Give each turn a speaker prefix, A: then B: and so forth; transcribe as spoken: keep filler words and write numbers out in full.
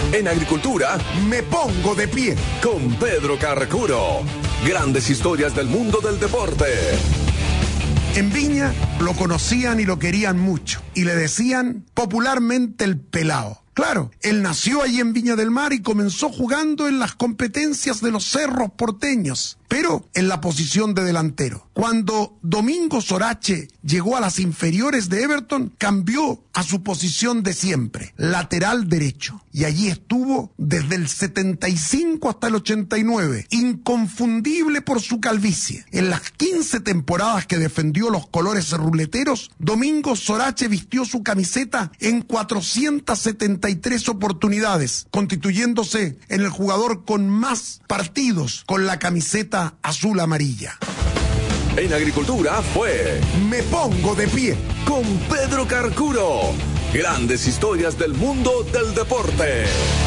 A: En agricultura, me pongo de pie con Pedro Carcuro. Grandes historias del mundo del deporte.
B: En Viña lo conocían y lo querían mucho, y le decían popularmente el pelao. Claro, él nació allí en Viña del Mar y comenzó jugando en las competencias de los cerros porteños, pero en la posición de delantero. Cuando Domingo Sorache llegó a las inferiores de Everton, cambió a su posición de siempre, lateral derecho. Y allí estuvo desde el setenta y cinco hasta el ochenta y nueve, inconfundible por su calvicie. En las quince temporadas que defendió los colores ruleteros, Domingo Sorache vistió su camiseta en cuatrocientas setenta y tres oportunidades, constituyéndose en el jugador con más partidos con la camiseta azul amarilla.
A: En agricultura fue Me Pongo de Pie con Pedro Carcuro. Grandes historias del mundo del deporte.